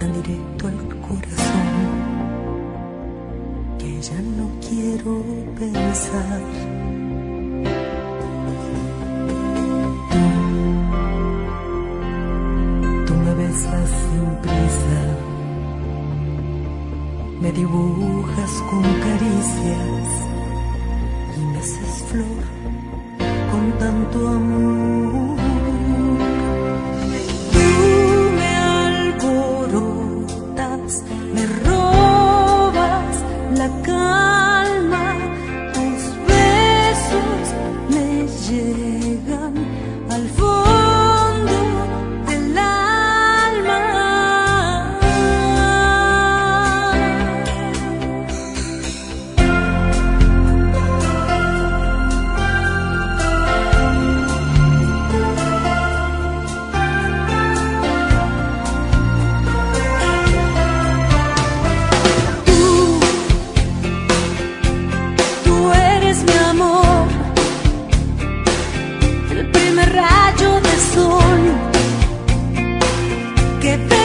tan directo al corazón que ya no quiero pensar. Tú me besas sin prisa, me dibujas con caricias y me haces flor con tanto amor. Tú me alborotas, me robas la calma, tus besos me llegan al fondo del alma. Tú eres mi amor, el primer rayo de sol que